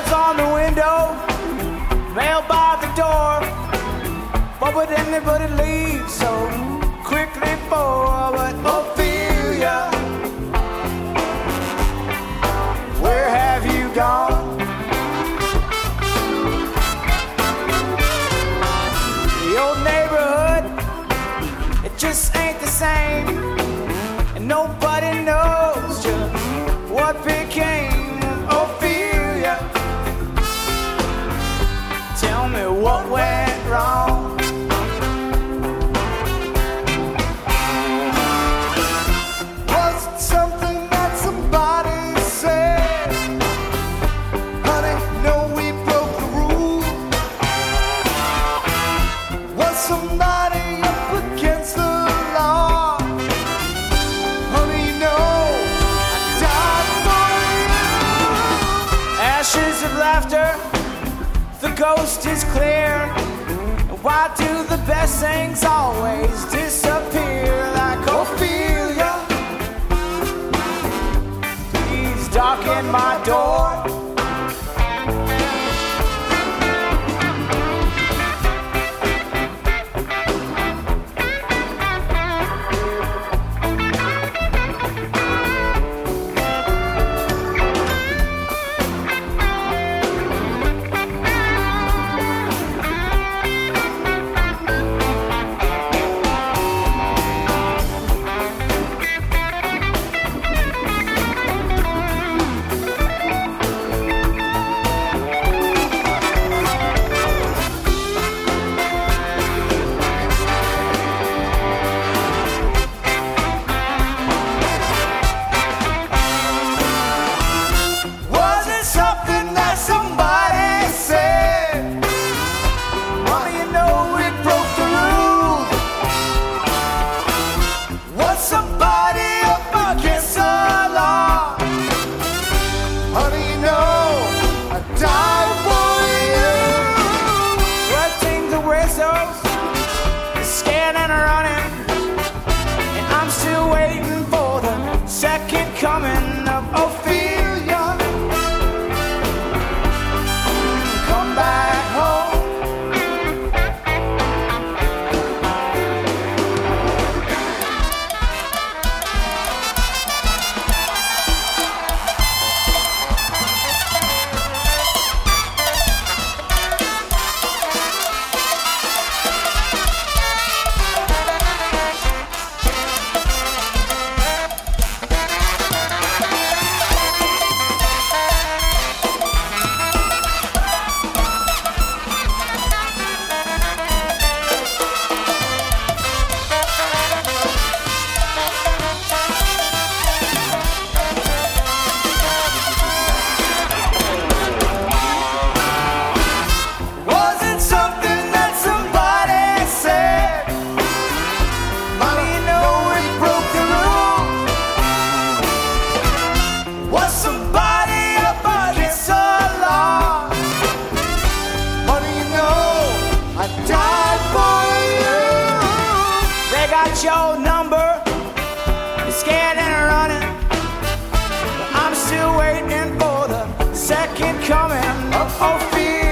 Cards on the window, mail by the door. What would anybody leave so quickly for? But Ophelia, where have you gone? The old neighborhood, it just ain't the same, and nobody knows just what became of Ophelia. Tell me what went wrong. Was it something that somebody said? Honey, no, we broke the rule. Was somebody up against the law? Honey, no, I died for you. Ashes of laughter, the ghost is clear. And why do the best things always disappear? Like Ophelia, please darken my door. Was it something that somebody said? Mama, you know it broke the rules. Was somebody up against the law? Honey, you know I died for you. Working the whistles, scared and running, and I'm still waiting for the second coming of Ophelia. Come back home. Was it something that somebody said? Mommy, you know it broke the rules. Was somebody up against the law? Honey, you know I died for you. They got your number, you're scared and running, but I'm still waiting for the second coming of Ophelia.